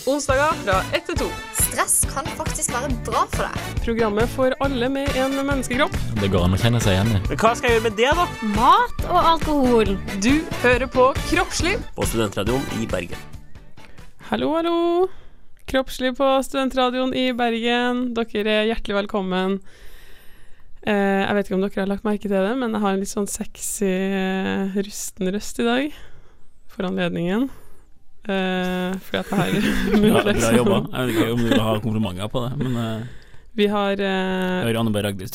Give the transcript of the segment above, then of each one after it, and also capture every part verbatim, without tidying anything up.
Onsdager fra ett til to. Stress kan faktisk være bra for deg. Programmet for alle med en menneskekropp. Det går an å kjenne seg igjen i. Men hva skal jeg gjøre med det da? Mat og alkohol. Du hører på Kroppslig På Studentradioen i Bergen. Hallo, hallo. Kroppslig på Studentradioen i Bergen. Dere er hjertelig velkommen. Eh, jeg vet ikke om dere har lagt merke til det, men jeg har en litt sånn sexy, rusten røst i dag. For anledningen. Eh, fordi at jeg har bra, bra jobba. Jeg vet ikke om du vil ha komplimenter på det, men uh, vi har eh, jeg hører Anne Berg Agdist.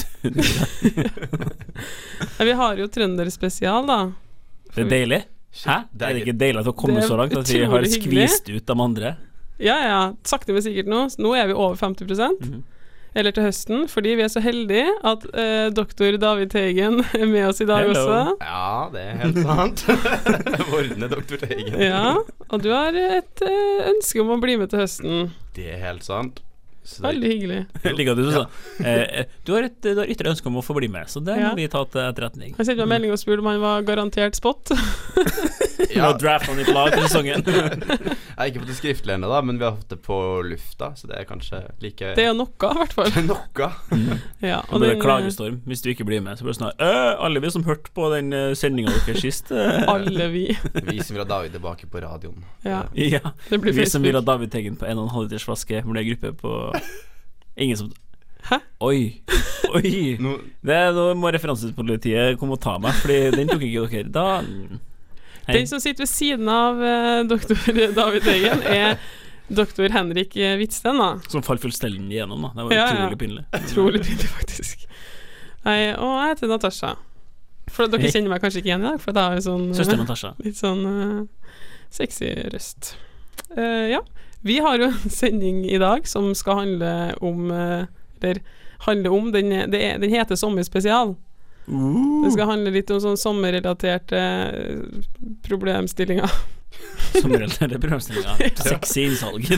Vi har jo trønderspesial da. Det er deilig. Hæ? Det er ikke deilig at å komme så langt at vi har skvist ut de andre. Ja, ja, sakte men sikkert nå. Nå er vi over femti prosent. Mm-hmm. Eller til høsten, fordi vi er så heldige at eh, doktor David Teigen er med oss i dag. Hello. Også. Ja, det er helt sant. Vordende doktor Teigen. Ja, og du har et eh, ønske om å bli med til høsten. Det er helt sant. Veldig hyggelig. Jeg liker at du sa eh, Du har et du har ytre ønske om å få bli med, så det må ja. vi ta til etterretning. Jeg sendte meg en melding og spurte om han var garantert spot. Ja, draft han i plan til sesongen. Jeg har ikke fått det skriftlig ennå da, men vi har fått det på lufta, så det er kanskje like... Det er jo noe, i hvert fall. Det er noe. Mm. Ja, og det blir klagestorm hvis du ikke blir med. Så blir det sånn øh, alle vi som hørte på den sendingen dere sist. Øh. Alle vi. Vi som vil ha David tilbake på radioen. Ja, ja. Det blir vi Facebook. som vil ha David Teigen på en og en halv liters flaske, ble gruppe på... Ingen som... Hæ? Oi, oi Nå... Det er nå må referansespolitiet komme og ta meg, fordi den tok ikke dere da. Hei. Den som sitter ved siden av uh, doktor David Teigen er doktor Henrik Hvitsten da. Som falt fullstendig igjennom da. Det var ja, utrolig ja. pinlig. Utrolig pinlig faktisk. Nei, og jeg heter Natasha. For dere kjenner meg kanskje ikke igjen i dag, for det er jo sånn uh, Søster Natasha. Litt sånn uh, sexy røst. uh, Ja, vi har jo en sending i dag som skal handle om uh, eller handle om den, det er, den heter Sommerspesial. uh. Det skal handle litt om sånn sommerrelaterte uh, problemstillinger. Sommerrelaterte problemstillinger. Sexy innsalg.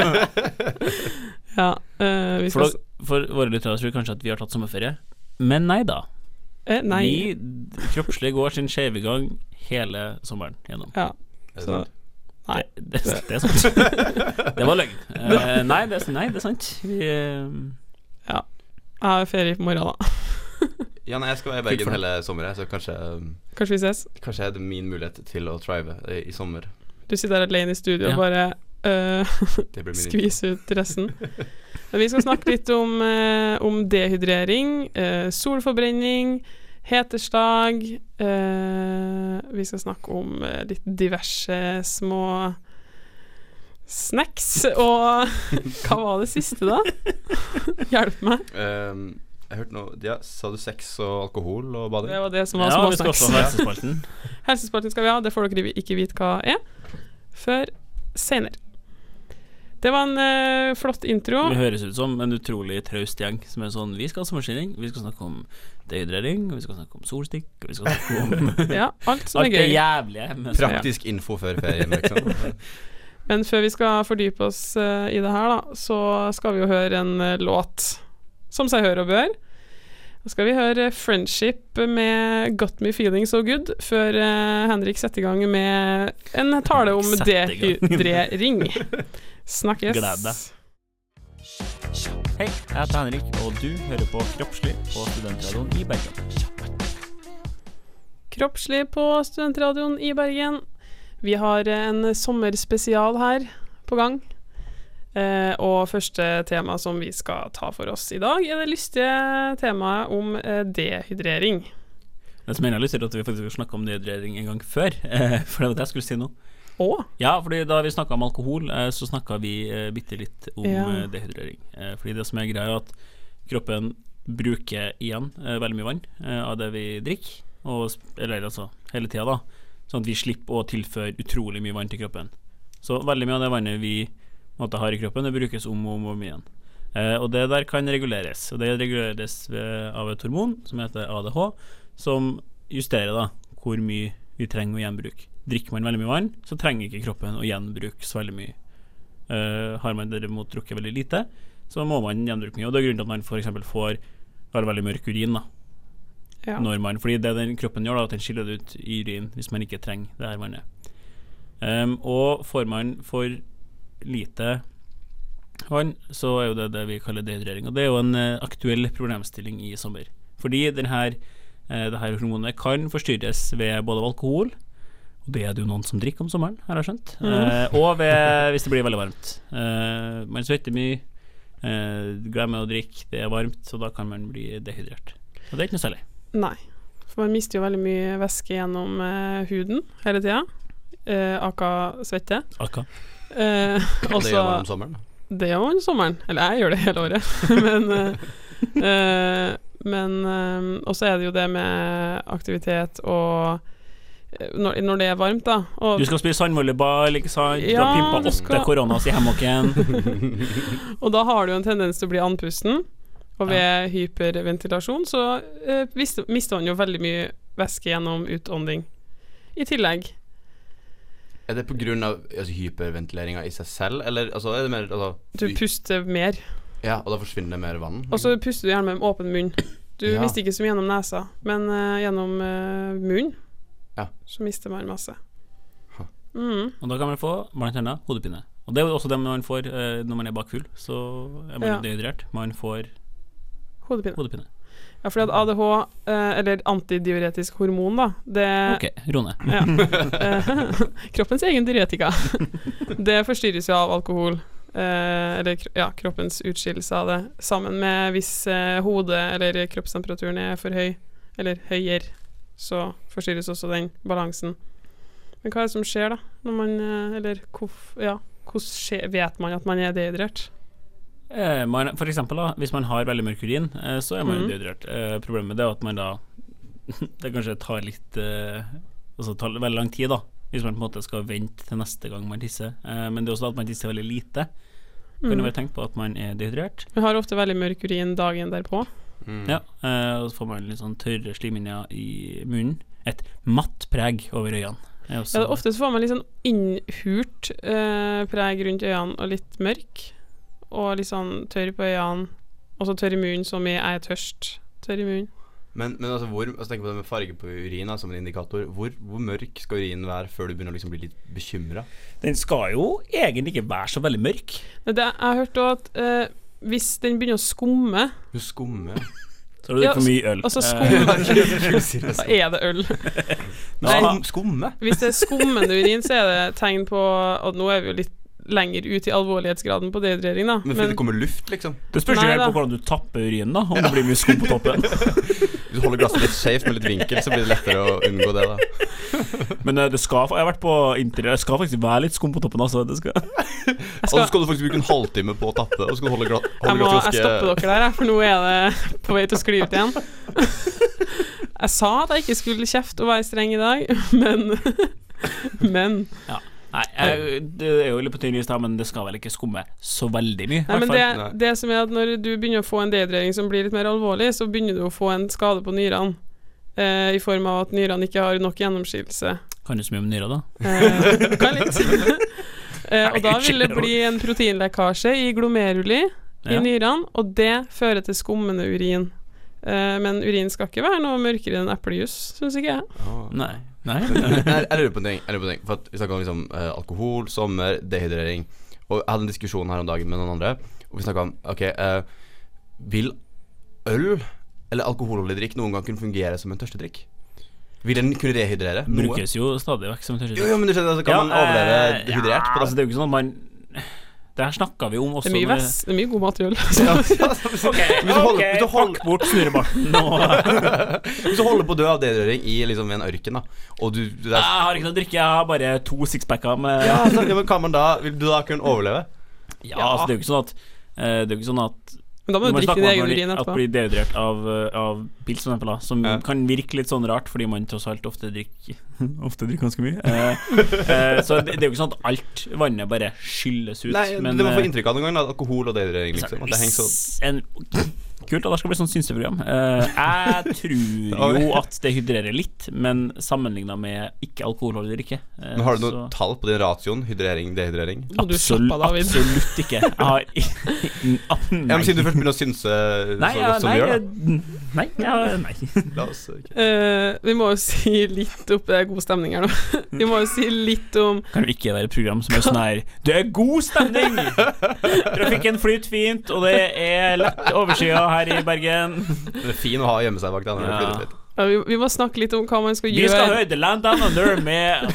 Ja, uh, vi skal for, da, for våre lyttere tror jeg kanskje at vi har tatt sommerferie. Men nei da. eh, Nei. Vi kroppslig går sin skjeve gang hele sommeren gjennom. Ja, så Nei, det, det, det er sant. Det var løgn. Uh, nei, det, nei, det er sant. Vi, uh, ja, jeg har ferie på morgen da. Ja, nei, jeg skal være i Bergen hele sommeren, så kanskje Kanskje vi ses. Kanskje er det min mulighet til å thrive i, i sommer. Du sitter der alene i studio ja. Og bare uh, skvise ut resten. Vi skal snakke litt om, uh, om dehydrering, uh, solforbrenning, heteslag. uh, Vi skal snakke om uh, litt diverse små snacks. Og hva var det siste da? Hjelp meg. um, Jeg hørte noe, ja, sa du sex og alkohol og bading? Det var det som var ja, små vi skal snacks. også ha helsespalten. Helsespalten skal vi ha, det får dere ikke vite hva er før senere. Det var en uh, flott intro. Det høres ut som en utrolig traust gjeng som er sånn, vi skal ha sommerstilling, vi skal snakke om dehydrering, vi skal snakke om solstikk, og vi skal snakke om ja, alt som alt er gøy. det jævlige. Praktisk info før ferien, liksom. Men før vi skal fordype oss uh, i det her da, så skal vi jo høre en uh, låt som seg hør og bør. Da skal vi høre Friendship med Got Me Feeling So Good, før uh, Henrik setter i gang med en tale om dehydrering. Snakkes. Gled deg. Hei, jeg heter Henrik, og du hører på Kroppslig på Studentradioen i Bergen. Kroppslig på Studentradioen i Bergen. Vi har en sommerspesial her på gang. Eh, og første tema som vi skal ta for oss i dag er det lystige temaet om eh, dehydrering. Det som jeg har lyst til at vi faktisk skal snakke om dehydrering en gang før, eh, for det var det jeg skulle si nå. Åh? Ja, fordi da vi snakket om alkohol, eh, så snakket vi eh, bitte litt om ja. eh, dehydrering. Eh, fordi det som er greia er at kroppen bruker igjen eh, veldig mye vann eh, av det vi drikker, og, eller altså hele tiden da, sånn at vi slipper å tilføre utrolig mye vann til kroppen. Så veldig mye av det vannet vi måtte har i kroppen, det brukes om og om, om igjen. Eh, og det der kan reguleres, og det reguleres ved, av et hormon som heter A D H, som justerer da hvor mye vi trenger å gjenbruke. Drikker man veldig mye vann, så trenger ikke kroppen å gjenbruke så veldig mye. Uh, har man derimot drukket veldig lite, så må man gjenbruke mye. Og det er grunnen til at man for eksempel får veldig, veldig mørk urin da. Ja. Når man, fordi det den kroppen gjør da, at den skiller det ut i urin hvis man ikke trenger det her vannet. Um, og får man for lite vann, så er jo det det vi kaller dehydrering. Og det er jo en uh, aktuell problemstilling i sommer. Fordi den her, uh, det her hormonet kan forstyrres ved både alkohol, og det er det jo noen som drikker om sommeren, har jeg skjønt, mm. uh, og ved, hvis det blir veldig varmt. Uh, man svetter mye, uh, glemmer å drikke, det er varmt, så da kan man bli dehydrert. Og det er ikke noe særlig. Nei, for man mister jo veldig mye væske gjennom uh, huden hele tiden. Uh, aka svette. Aka. Uh, det gjør man om sommeren? Det gjør man om sommeren. Eller jeg gjør det hele året. men uh, uh, men um, også er det jo det med aktivitet og når, når det er varmt da og du skal spille sandvolleyball, ikke sant? Du ja, har pimpet åtte skal... koronas i hemmokken. Og da har du jo en tendens til å bli andpusten. Og ved ja. hyperventilasjon så uh, mister, mister man jo veldig mye væske gjennom utånding. I tillegg. Er det på grunn av altså, hyperventileringen i seg selv, eller altså, er det mer altså, du puster mer. Ja, og da forsvinner mer vann. Og så puster du gjerne med en åpen munn. Du ja. mister ikke så mye gjennom nesa, men uh, gjennom uh, munnen ja. så mister man masse. Mm. Og da kan man få blant annet hodepine. Og det er jo også det man får uh, når man er bakfull, så er man ja. dehydrert. Man får hodepine. hodepine. Ja, fordi at A D H, eh, eller antidiuretisk hormon da, det... Ok, ro ned. Ja. Kroppens egen diuretika. Det forstyrres jo av alkohol, eh, eller ja, kroppens utskillelse av det, sammen med hvis eh, hodet eller kroppstemperaturen er for høy, eller høyere, så forstyrres også den balansen. Men hva er det som skjer da, når man, eh, eller hvorf, ja, hvordan skjer, vet man at man er dehydrert? Eh, man, for eksempel da, hvis man har veldig mørk urin, eh, så er man mm. dehydrert. Eh, problemet er at man da det kanskje tar litt eh, altså tar veldig lang tid da, hvis man på en måte skal vente til neste gang man tisser. Eh, men det er også at man tisser veldig lite. Kan mm. du vel tenke på at man er dehydrert? Man har ofte veldig mørk urin dagen derpå. Mm. Ja, eh, og så får man litt sånn tørre slimhinner i munnen. Et matt preg over øynene. Ja, ofte så får man litt sånn innhurt eh, preg rundt øynene og litt mørk. Og litt sånn tørr på øynene, og så tørr i munnen, som i jeg er tørst. Tørr i munnen. Men, men altså, hvor, altså tenk på det med farge på urin som en indikator. Hvor, hvor mørk skal urinen være før du begynner å liksom bli litt bekymret? Den skal jo egentlig ikke være så veldig mørk. Det, jeg har hørt at eh, hvis den begynner å skumme... Du skummer? Så har du drikker for mye øl. Og så skummer. Da er det øl. Nei, skumme? Hvis det er skummende urin, så er det tegn på, og nå er vi jo litt lenger ut i alvorlighetsgraden på dehydrering da. Men fordi det kommer luft liksom? Det spørs jo helt på hvordan du tapper urinen da, om ja. det blir mye skum på toppen. Hvis du holder glasset litt skjevt med litt vinkel, så blir det lettere å unngå det da. Men det skal, jeg har vært på interiør, det skal faktisk være litt skum på toppen altså, det skal. skal. Og så skal du faktisk bruke en halvtime på å tappe, og så skal du holde, gla holde jeg må, glasset Jeg stopper dere der, for nå er det på vei til å skli ut igjen. Jeg sa at jeg ikke skulle kjefte og være streng i dag, men men ja. Nei, jeg, det er jo litt på tynn i sted, men det skal vel ikke skumme så veldig mye. Nei, men det, det som er at når du begynner å få en dehydrering som blir litt mer alvorlig, så begynner du å få en skade på nyrene, eh, i form av at nyrene ikke har nok gjennomskillelse. Kan du så mye om nyrer da? Eh, kan litt. eh, og da vil det bli en proteinlekkasje i glomeruli i ja. nyrene, og det fører til skummende urin. Eh, men urin skal ikke være noe mørkere enn eplejus, synes ikke jeg. Oh. Nei. Nei. jeg, jeg lurer på en ting, jeg lurer på en ting. For at vi snakket om liksom, uh, alkohol, sommer, dehydrering. Og jeg hadde en diskusjon her om dagen med noen andre, og vi snakket om, ok, uh, vil øl eller alkoholholdig drikk noen gang kunne fungere som en tørstedrikk? Vil den kunne dehydrere? Det brukes jo stadig vekk som en tørstedrikk. Jo, jo, men du skjønner, altså, kan ja, man overleve uh, dehydrert? Ja, altså det er jo ikke sånn at man... Det her snakker vi om også. Det er mye, vest, det er mye god mat i øl. Ja. Ok, ok, pakk bort snurrebarten nå. Hvis du holder på å dø av dehydrering i liksom en ørken da, og du, du der... Jeg har ikke noe å drikke, jeg har bare to sixpacker med... Ja, så, ja, men kan man da, vil du da kunne overleve? Ja, ja. Altså det er jo ikke sånn at uh, Det er jo ikke sånn at Men da må du drikke din egen urin etterpå. At blir dehydrert av, av pils for eksempel da, som ja. kan virke litt sånn rart, fordi man tross alt ofte drikker Ofte drikker ganske mye uh, uh, Så det, det er jo ikke sånn at alt vannet bare skylles ut. Nei, men, det må få inntrykk av noen gang da, alkohol og dehydrering liksom, at det henger så en, Kult, og da skal det bli sånn synseprogram. uh, Jeg tror jo at det hydrerer litt, men sammenlignet med ikke alkoholholdig drikke uh, Men har du noe så... tall på din ration, hydrering, dehydrering? Absolutt, absolutt ikke. Jeg har Ja, men siden du først begynner å synse Nei, så ja, godt som nei, du gjør da Nei, ja, nei. La oss okay. uh, Vi må jo si litt opp Det er god stemning her nå. Vi må jo si litt om Kan jo ikke være et program som er sånn her Det er god stemning! Trafikken flyter fint, og det er lett overskya her i Bergen. Det er fin å ha hjemme seg bak den. Ja. ja, vi, vi må snakke litt om hva man skal vi gjøre. Vi skal høre The Land Down Under med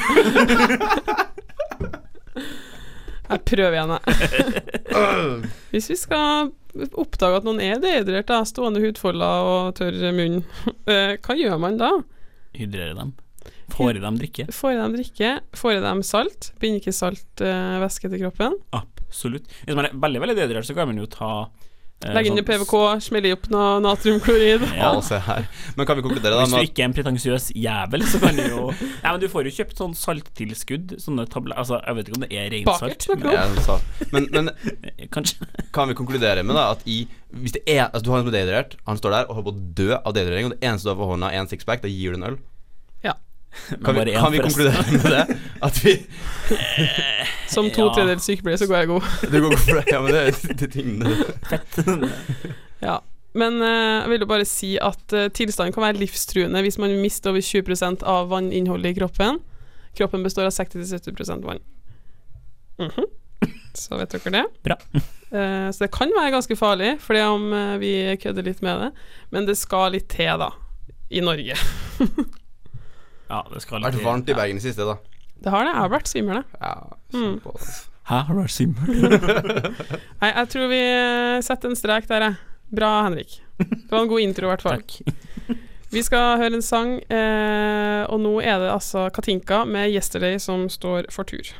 Jeg prøver igjen, jeg. Hvis vi skal oppdage at noen er dehydrert, da, stående hudfolder og tørr munn, hva gjør man da? Hydrere dem. Får i dem drikke. Får i dem drikke. Får i dem salt. Binder ikke salt uh, væske til kroppen? Absolutt. Hvis man er veldig, veldig dehydrert, så kan man jo ta Legg inn i P V K, smelle opp noe natriumklorid. Ja, se her. Men kan vi konkludere da? Hvis du ikke er en pretentiøs jævel, så kan du jo Nei, men du får jo kjøpt sånn salttilskudd. Sånne tabletter. Altså, jeg vet ikke om det er rensalt. Bakert, men, men kanskje kan vi konkludere med da at i hvis det er Altså, du har en dehydrert, han står der og holder på å dø av dehydrering, og det eneste du har for hånda er en sixpack, da gir du en øl. Ja. Kan vi, kan vi konkludere med det? At vi Som to ja. tredjedels sykepleier så går jeg god. Du går god for det, ja, men det er de tingene. Fett. Ja. Men uh, jeg vil jo bare si at uh, tilstanden kan være livstruende hvis man mister over tjue prosent av vanninnholdet i kroppen. Kroppen består av seksti til sytti prosent vann. Mhm. Så vet dere det. Bra. uh, Så det kan være ganske farlig, fordi om uh, vi kødder litt med det. Men det skal litt til da i Norge. Ja, det skal Det har vært varmt i Bergen i siste da. Det har det, jeg har vært svimmel da. Ja, mm. på det. Hæ, har du vært svimmel? Nei, jeg tror vi setter en strek der jeg. Bra, Henrik. Det var en god intro i hvert fall. Takk. Vi skal høre en sang, eh, og nå er det altså Katinka med Yesterday som står for tur.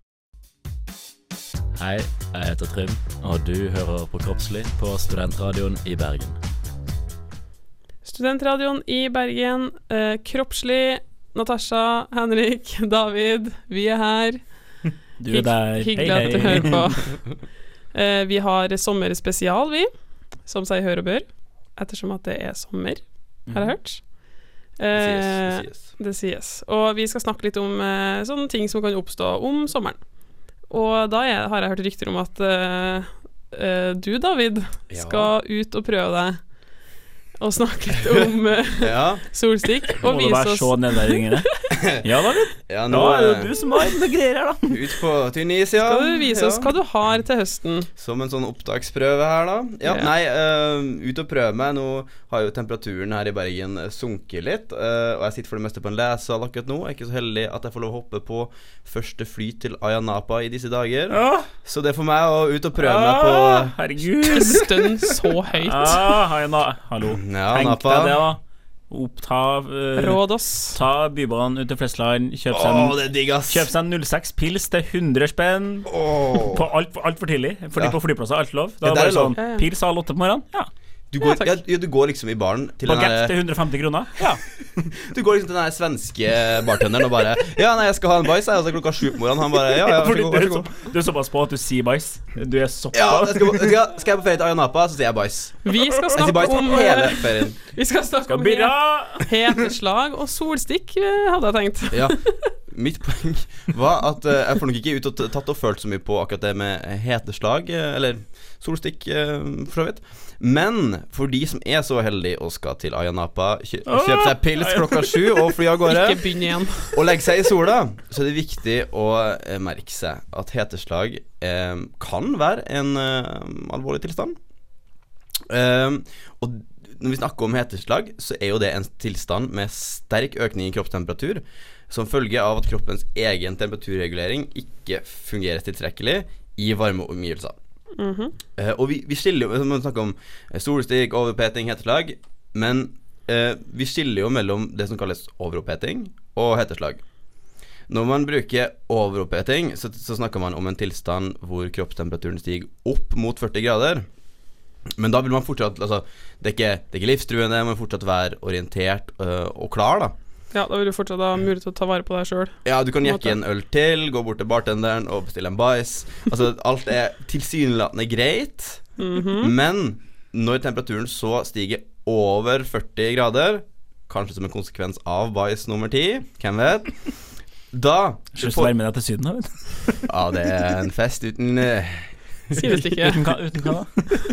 Hei, jeg heter Trym, og du hører på Kroppslig på Studentradioen i Bergen. Studentradioen i Bergen, eh, Kroppslig, Natasha, Henrik, David, vi er her. Du er der. Hyggelig hei, at du hei. hører på. eh, Vi har sommerspesial, vi, som sier hør og bør, ettersom at det er sommer, har jeg hørt. Eh, Det sies, det sies. Det sies. Og vi skal snakke litt om eh, sånne ting som kan oppstå om sommeren. Og da er, har jeg hørt rykter om at eh, eh, du, David, Ja. skal ut og prøve deg og snakke litt om uh, Ja, solstikk og Må du vise være oss så nedverdigende? Ja, David. ja Nå nå er det eh, du som har noe greier her, da. ut på Tunisia. Skal du vise oss Ja. hva du har til høsten? Som en sånn opptaksprøve her da. Ja, Ja. nei, uh, ut og prøve meg. Nå har jo temperaturen her i Bergen eh, sunket litt, uh, og jeg sitter for det meste på en lesesal akkurat nå. Jeg er ikke så heldig at jeg får lov å hoppe på første fly til Ayia Napa i disse dager. Ja. Så det er for meg å ut og prøve meg på Ah, herregud. Stønn så høyt. Ah, hei, na. Hallo. Ja, Tenk Napa. deg det, da. Oppta uh, Råd oss. Ta bybanen ut til Flesland. Kjøp seg Åh, en det er digg, ass. Kjøp seg en null seks pils til hundre spenn. Åh. På alt, alt for tidlig. Fordi Ja. på flyplasser er alt lov. Da Ja, er der det er bare lov. sånn Ja, ja. pils halv åtte på morgenen. Ja. Du går, takk. ja, ja, du går liksom i baren til den Bagett der, til hundre og femti kroner. Ja. Du går liksom til den der svenske bartenderen og bare Ja, nei, jeg skal ha en bæsj, jeg, og så er klokka sju på morgenen. Han bare Ja, ja, vær Fordi så god, du, vær er så så, god. du er såpass på at du sier bæsj. Du er Ja, såpass jeg skal, på- skal, jeg- skal jeg på ferie til Ayia Napa, så sier jeg bæsj. Vi skal Jeg sier snakke bæsj om hele eh, ferien. Vi skal snakke Skal om bidra. heteslag og solstikk, eh, hadde jeg tenkt. Ja, mitt poeng var at eh, jeg får nok ikke ut og t- tatt og følt så mye på akkurat det med heteslag, eh, eller solstikk, eh, for så vidt. Men for de som er så heldige og skal til Ayia Napa, kjø kjøpe seg pils klokka sju og fly av gårde, Ikke begynn igjen. og legge seg i sola, så er det viktig å eh, merke seg at heteslag eh, kan være en eh, alvorlig tilstand. Eh, og når vi snakker om heteslag, så er jo det en tilstand med sterk økning i kroppstemperatur, som følge av at kroppens egen temperaturregulering ikke fungerer tilstrekkelig i varme omgivelser. Mhm. Eh, og vi, vi skiller jo, man snakker om eh, solstikk, overoppheting, heteslag, men eh, vi skiller jo mellom det som kalles overoppheting og heteslag. Når man bruker overoppheting, så, så snakker man om en tilstand hvor kroppstemperaturen stiger opp mot førti grader. Men da vil man fortsatt, altså, det er ikke, det er ikke livstruende, man må fortsatt være orientert øh, og klar da. Ja, da vil du fortsatt ha mulighet til å ta vare på deg selv. Ja, du kan På en jekke en øl til, gå bort til bartenderen og bestille en bæsj. Altså, alt er tilsynelatende greit, Mhm. men når temperaturen så stiger over førti grader, kanskje som en konsekvens av bæsj nummer ti, hvem vet, da Slutt å være med deg til Syden, da, vet du. Ja, det er en fest uten, eh, Sidestykke. Uten hva, uten hva da?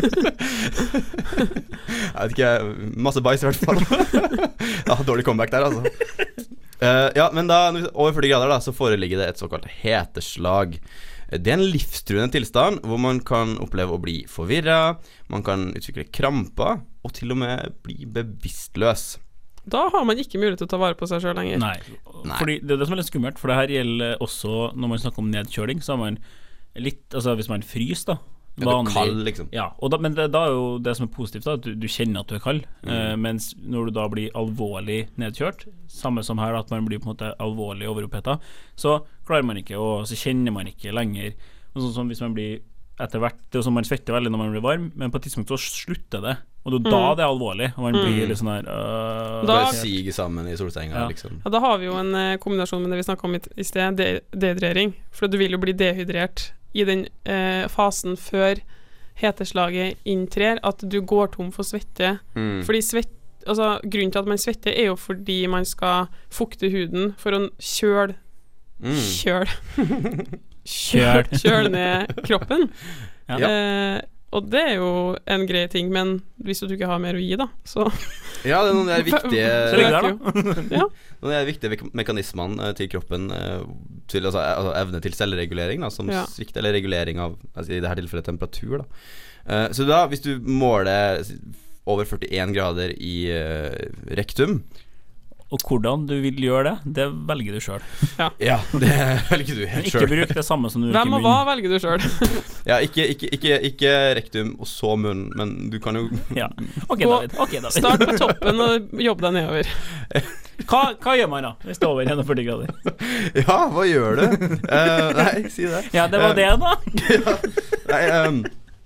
Jeg vet ikke, masse bæsj i hvert fall. Ja, dårlig comeback der, altså. Uh, ja, men da, over førti grader da, så foreligger det et såkalt heteslag. Det er en livstruende tilstand hvor man kan oppleve å bli forvirret, man kan utvikle kramper, og til og med bli bevisstløs. Da har man ikke mulighet til å ta vare på seg selv lenger. Nei, fordi det er det som er litt skummelt, for det her gjelder også når man snakker om nedkjøling, så har man litt, altså hvis man fryser da, vanlig, ja, kald liksom. Ja, og da, men det, da er jo det som er positivt da, at du, du kjenner at du er kald, mm. eh, mens når du da blir alvorlig nedkjørt, samme som her, at man blir på en måte alvorlig overopphetet, så klarer man ikke, og så kjenner man ikke lenger, og sånn som hvis man blir etter hvert, det er jo som man svetter veldig når man blir varm, men på et tidspunkt så slutter det, og det er da mm. det er alvorlig, og man mm. blir litt sånn her øh, da siger sammen i solsenga, ja. liksom. Ja, da har vi jo en eh, kombinasjon med det vi snakket om i, i sted, de, dehydrering, for du vil jo bli dehydrert i den eh, fasen før heteslaget inntrer, at du går tom for svette, mm. fordi svett, altså grunnen til at man svetter er jo fordi man skal fukte huden for å kjøle mm. kjøle Kjøl, kjøl ned kroppen. Ja. Eh, og det er jo en grei ting, men hvis du ikke har mer å gi, da, så ja, det er noen der viktige Så ligger der, da. Ja. Noen der viktige mekanismene til kroppen til, altså, altså evne til selvregulering da, som ja. svikt, eller regulering av, altså, i dette tilfellet temperatur da. Eh, så da, hvis du måler over førtien grader i uh, rektum, og hvordan du vil gjøre det, det velger du selv. Ja, ja det velger du helt selv. Ikke bruk det samme som du Hvem og hva velger du selv? Ja, ikke, ikke, ikke, ikke rektum og så munn, men du kan jo ja. Ok, David. Okay, David. Start på toppen og jobb deg nedover. Hva, hva gjør man da, hvis det er over førti grader? Ja, hva gjør du? Uh, nei, si det. Ja, det var uh, det da. Ja, nei, um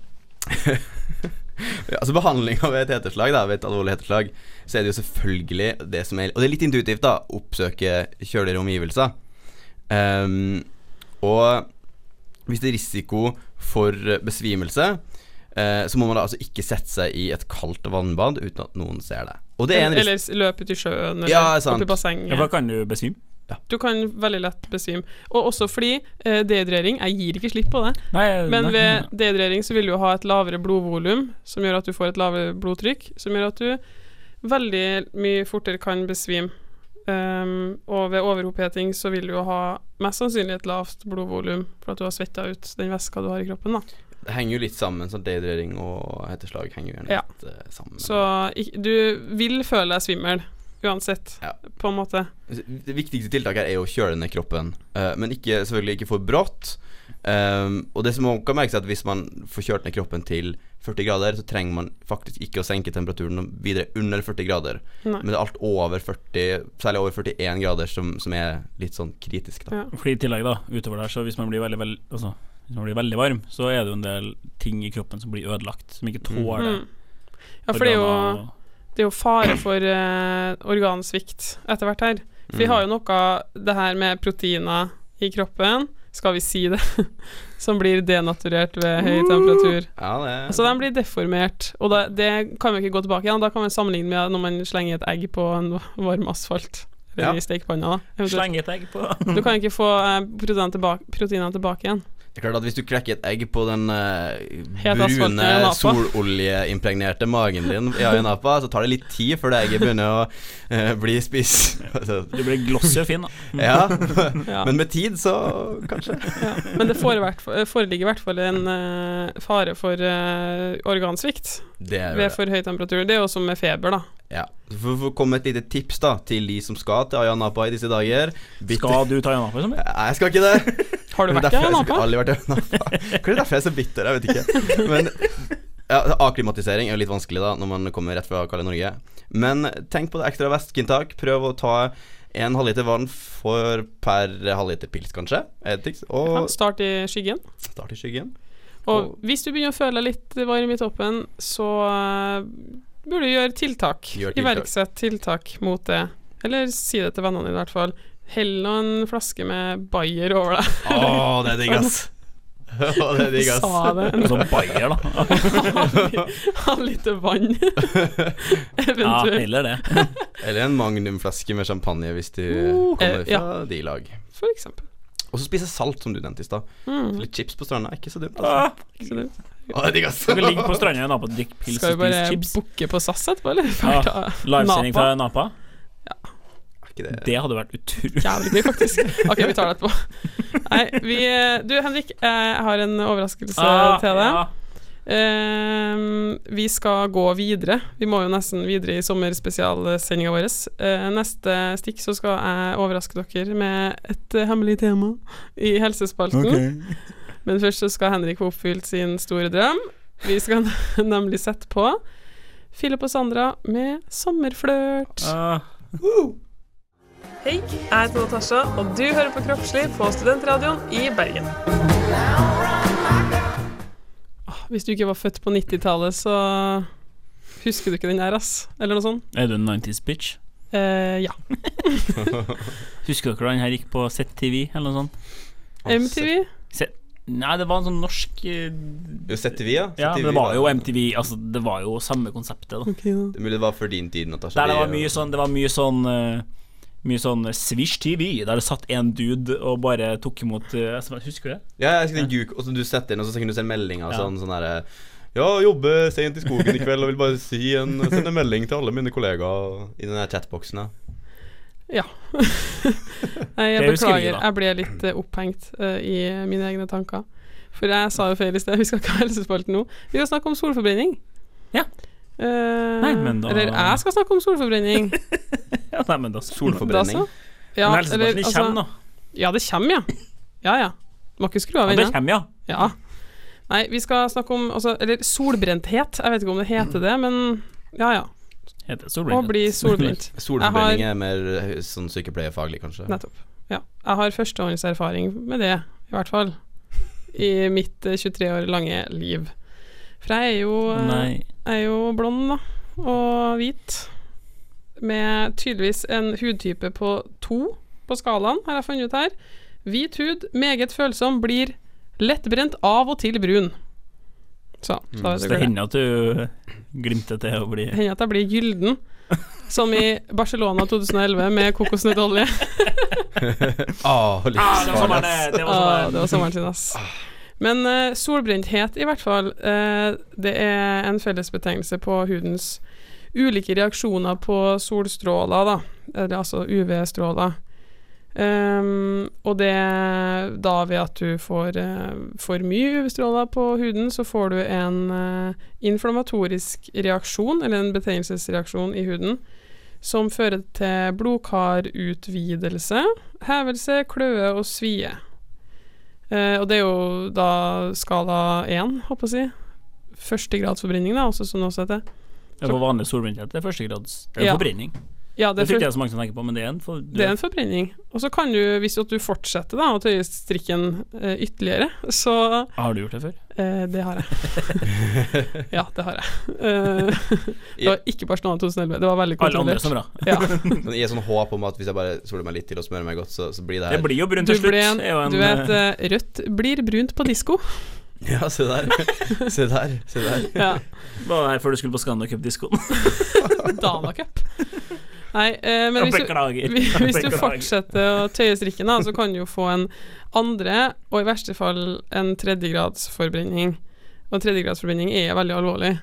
ja, altså behandling av et heteslag da, ved et alvorlig heteslag, så er det jo selvfølgelig det som er, og det er litt intuitivt da, oppsøke kjøligere omgivelser. Um, og hvis det er risiko for besvimelse, uh, så må man da altså ikke sette seg i et kaldt vannbad uten at noen ser det. Og det er en eller løpe ut i sjøen, eller ja, opp i bassenget. Ja, hva kan du besvime? Ja. Du kan veldig lett besvime. Og også fordi eh, dehydrering, jeg gir ikke slipp på det, nei, men nei, ved nei. dehydrering så vil du ha et lavere blodvolum, som gjør at du får et lavere blodtrykk, som gjør at du veldig mye fortere kan besvime. Um, og ved overoppheting så vil du ha mest sannsynlig et lavt blodvolum, for at du har svettet ut den væska du har i kroppen da. Det henger jo litt sammen, så dehydrering og heteslag henger jo gjerne ja. litt uh, sammen. Så du vil føle deg svimmel uansett, ja. på en måte. Det viktigste tiltaket er å kjøle ned kroppen, uh, men ikke, selvfølgelig ikke for brått. Um, og det som man kan merke seg, at hvis man får kjørt ned kroppen til førti grader, så trenger man faktisk ikke å senke temperaturen videre under førti grader. Nei. Men det er alt over førti, særlig over førtien grader, som, som er litt sånn kritisk da. Ja. Fordi i tillegg da, utover der, så hvis man blir veldig, veldig, altså, hvis man blir veldig varm, så er det jo en del ting i kroppen som blir ødelagt, som ikke tåler det. Mm. Ja, for det er jo det er jo fare for uh, organsvikt etter hvert her. For mm. vi har jo noe det her med proteiner i kroppen, skal vi si det, som blir denaturert ved høy temperatur. Ja, det er... Så de blir deformert, og da, det kan vi ikke gå tilbake igjen. Da kan vi sammenligne med når man slenger et egg på en varm asfalt, eller ja. i stekepanna da. Slenge et egg på. Du kan ikke få uh, proteinene tilbake, proteinene tilbake igjen. Det er klart at hvis du klekker et egg på den uh, brune, sololjeimpregnerte magen din i Ayanapa, så tar det litt tid før det egget begynner å uh, bli spist. Du blir glossy og fin da. Ja, ja, men med tid så kanskje. Ja. Men det foreligger i hvert fall en uh, fare for uh, organsvikt ved for høy temperatur. Det er jo som med feber da. Ja, for å komme med et lite tips da til de som skal til Ayanapa i disse dager. Bitte... Skal du ta Ayanapa som? Nei, jeg skal ikke det. Har du vært i Ayanapa? Jeg har aldri vært i Ayanapa. Hva er det derfor jeg er så bitter? Jeg vet ikke. Men ja, akklimatisering er jo litt vanskelig da når man kommer rett fra kalde Norge. Men tenk på det ekstra væskeinntak. Prøv å ta en halvliter vann for per halvliter pils kanskje. Og ja, start i skyggen. Start i skyggen. Og, og hvis du begynner å føle deg litt varm i toppen, så uh, burde du gjøre tiltak. Gjør tiltak. Iverksett tiltak mot det. Eller si det til vennene i hvert fall. Hell noen flaske med Bayer over deg. Åh, det er digg ass. Åh, det er digg ass. Sa det. Sånn Bayer da. Ha litt vann. Ja, heller det. Eller en magnumflaske med champagne hvis du uh, kommer fra ja. de lag. For eksempel. Og så spise salt, som du nevnte i sted. Mm. Litt chips på stranda er ikke så dumt, altså. Ah, ikke så dumt. Å, det er digg, altså. Skal vi ligge på stranda og Napa og drikke pils og Skal vi spise bare chips? booke på SAS etterpå, eller? Ja, livesending fra Napa. Ja. Det... det hadde vært utrolig jævlig gøy, faktisk. Ok, vi tar det etterpå. Nei, vi Du, Henrik, jeg har en overraskelse ah, til deg. Ja. Uh, vi skal gå videre. Vi må jo nesten videre i sommerspesialsendinga vår. Uh, neste stikk så skal jeg overraske dere med et uh, hemmelig tema i helsespalten. Okay. Men først så skal Henrik få oppfylt sin store drøm. Vi skal nemlig sette på Philip og Sandra med sommerflørt. Uh. Uh. Hei, jeg heter Natasha, og du hører på Kroppslig på Studentradioen i Bergen. Hvis du ikke var født på nittitallet, så husker du ikke den der, ass. Eller noe sånt. Er du en nineties bitch? Eh, ja. Husker dere da den her gikk på Z T V, eller noe sånt? M T V? Z- Nei, det var en sånn norsk uh, Z T V, ja. Ja, men det var jo M T V. Altså, det var jo samme konseptet, da. Okay, ja. Det er mulig det var for din tid, Natasha. Der det var mye sånn, det var mye sånn uh, Mye sånn Swish T V, der det satt en dude og bare tok imot uh, husker du det? Ja, jeg husker den Guk, og så du setter inn, og så kunne du sende melding og Ja. sånn, sånn der ja, jobber sent i skogen i kveld og vil bare si en, sende en melding til alle mine kollegaer i den der chatboxen. Ja. Nei, jeg Det husker vi, beklager. da. Jeg ble litt uh, opphengt uh, i mine egne tanker. For jeg sa jo feil i sted. Vi skal ikke ha helsespalten nå. Vi skal snakke om solforbrenning. Ja. Uh, Nei, men da- Eller jeg skal snakke om solforbrenning. Ja, nei, men da Solforbrenning. Da så. Ja, Men helsespalten eller, de altså, kommer, da. ja, det kommer, ja. Ja, ja. Må ikke skru av Ja, det ennå. kommer, ja. Ja. Nei, vi skal snakke om altså, eller solbrenthet. Jeg vet ikke om det heter det, men ja, ja. Heter det Å solbrent. bli solbrent. Solforbrenning Jeg er mer eh, sånn sykepleierfaglig, kanskje. Nettopp. Ja. Jeg har førstehåndserfaring med det, i hvert fall. I mitt eh, tjuetre år lange liv. For jeg er jo, eh, Nei. jeg er jo blond, da. Og hvit. Med tydeligvis en hudtype på to på skalaen, har jeg funnet ut her. Hvit hud, meget følsom, blir lettbrent, av og til brun. Så, så, Så det hender at du glimter til å bli hender at jeg blir gylden. Som i Barcelona tjueelve med kokosnøttolje. Ah, Ah, det var sommeren, det. Det var Ah, sommeren. det var sommeren sin, ass. Men uh, solbrenthet, i hvert fall, uh, det er en fellesbetegnelse på hudens ulike reaksjoner på solstråler, da. Eller altså U V-stråler. Um, og det da ved at du får uh, for mye U V-stråler på huden, så får du en uh, inflammatorisk reaksjon, eller en betennelsesreaksjon i huden, som fører til blodkarutvidelse, hevelse, kløe og svie. Uh, og det er jo da skala én, håper jeg å si. Førstegradsforbrenning, da, også som det også heter. Det var vanlig solbrenthet. Det er førstegrads Det er Ja. forbrenning. Ja, Det det, tror er ikke jeg er så mange som tenker på, men det er en, for, det er en forbrenning. Og så kan du, hvis at du fortsetter da, å tøye strikken eh, ytterligere, så Har du gjort det før? eh, det har jeg. Ja, det har jeg. Eh, det var ikke Barcelona tjueelve. Det var veldig Alle andre kontrollert. som bra. Ja. Men jeg er sånn håp om at hvis jeg bare soler meg litt til og smører meg godt, så, så blir det Det her. blir jo brunt Du, til slutt. ble en, er jo en, du vet, eh, eh, rødt blir brunt på disko. Ja, se der. Se der. Se der. Ja. Var det her før du skulle på Scanda Cup-diskoen? Dana Cup. Nei, eh, men hvis du, Beklager. hvis du Beklager. fortsetter å tøye strikken, da, så kan du jo få en andre, og i verste fall en tredjegradsforbrenning. Og tredjegradsforbrenning er veldig alvorlig.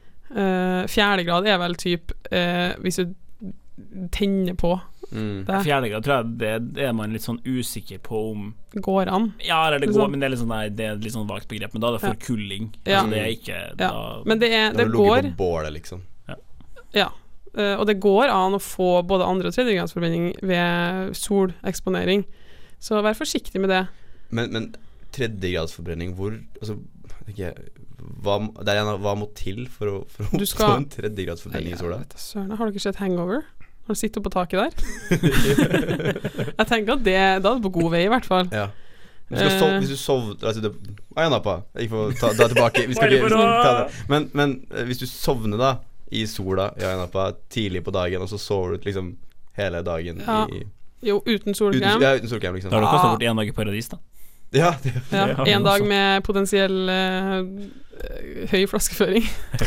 Uh, fjerdegrad er vel typ uh, hvis du tenner på Mm. det, Fjerde grad tror jeg det, det er man litt sånn usikker på om går an. Ja, eller det Liksom. går, men det er litt sånn, nei, det er litt sånn vagt begrep. Men da er det forkulling. Ja. Altså, det er ikke Ja. da, Men det, er, Da det har du ligget går på bålet, liksom. Ja. Uh, og det går an å få både andre- og tredjegradsforbrenning ved soleksponering. Så vær forsiktig med det. Men, men tredjegradsforbrenning, hvor Altså, ikke hva, det er en, hva må til for å, for å Du skal- få en tredjegradsforbrenning i sola? vet da søren, har du ikke sett Hangover? Når du sitter oppå taket der? Jeg tenker at det da er du på god vei, i hvert fall. Ja. Hvis du, skal sove, Eh. hvis du sovner altså, det- Å, ja, nappa. Jeg får ta, ta tilbake. Vi skal ikke vi skal ta det. Men, men eh, hvis du sovner da i sola ja, nappa, tidlig på dagen, og så sover du liksom hele dagen Ja. i Jo, uten uten, solkrem. ja, uten solkrem, liksom. Da har du kastet Ah. bort én dag i paradis, da. Ja, det, Ja, Ja, en dag altså. med potensiell eh, uh, høy flaskeføring.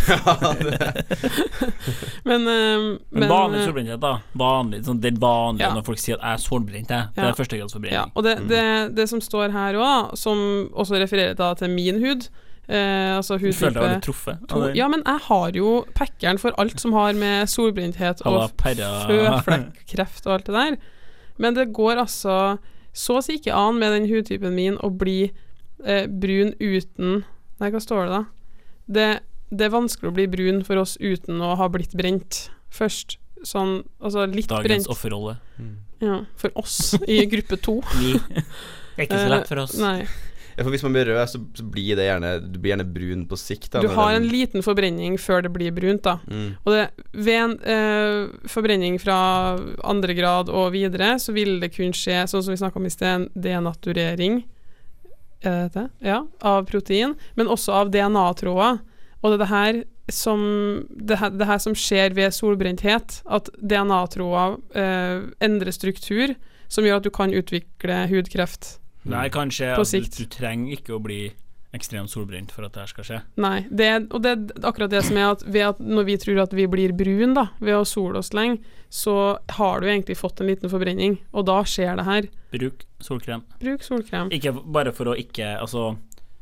men, uh, men Men vanlig solbrenthet da, vanlig, sånn, det er vanlig ja. når folk sier at jeg er solbrent, det, det ja. er førstegradsforbrenning. Ja, og det, det, det som står her også, som også refererer da til min hud, eh, altså hudtype... Du føler deg veldig truffet? To, ja, men jeg har jo packeren for alt som har med solbrenthet og føflekkkreft og alt det der. Men det går altså så å si ikke an med den hudtypen min å bli eh, brun uten... Nei, hva står det da? Det, det er vanskelig å bli brun for oss uten å ha blitt brent først. Sånn, altså litt Dagens brent. Dagens offerrolle. Mm. Ja, for oss i gruppe to. Det er ikke så lett for oss. Uh, nei. Ja, for hvis man blir rød, så, så blir det gjerne Du blir gjerne brun på sikt da, Du har den... en liten forbrenning før det blir brunt da. Mm. Og det, ved en uh, forbrenning fra andre grad og videre, så vil det kunne skje, sånn som vi snakket om i sted, en denaturering er det dette? Ja, av protein, men også av D N A-tråder. Og det er det her som det her, det her som skjer ved solbrenthet, at D N A-tråder eh, endrer struktur, som gjør at du kan utvikle hudkreft. Nei, kanskje på at sikt. Du, du trenger ikke å bli ekstremt solbrent for at det her skal skje. Nei, det, og det er akkurat det som er at, ved at når vi tror at vi blir brun da, ved å sole oss lenge, så har du egentlig fått en liten forbrenning, og da skjer det her. Bruk solkrem. Bruk solkrem. Ikke bare for å ikke, altså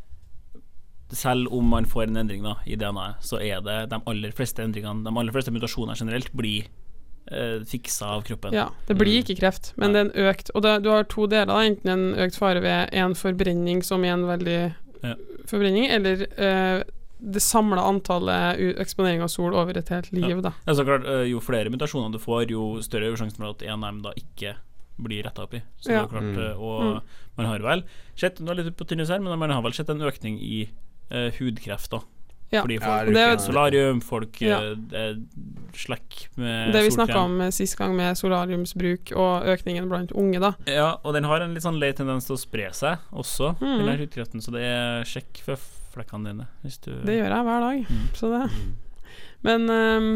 selv om man får en endring da, i D N A, så er det de aller fleste endringene, de aller fleste mutasjoner generelt blir eh, fiksa av kroppen. Ja, det blir ikke kreft, men det er en økt, og det, du har to deler da, enten en økt fare ved en forbrenning som er en veldig ja. forbrenning, eller eh, det samlede antallet eksponering av sol over et helt liv ja. da. Ja, så klart, jo flere mutasjoner du får, jo større er sjansen for at en av dem da ikke blir rettet opp i. Så ja. det er klart, mm. og mm. man har vel sett, nå er litt på tynnes her, men man har vel sett en økning i uh, hudkreft da. Ja. Fordi folk ja, bruker solarium, folk ja. uh, slekk med det vi solkrem. snakket om sist gang med solariumsbruk og økningen blant unge da. Ja, og den har en litt sånn lei tendens til å spre seg også, mm. den her hudkreften, så det er sjekk føflekkene dine hvis du... Det gjør jeg hver dag, mm. så det men um,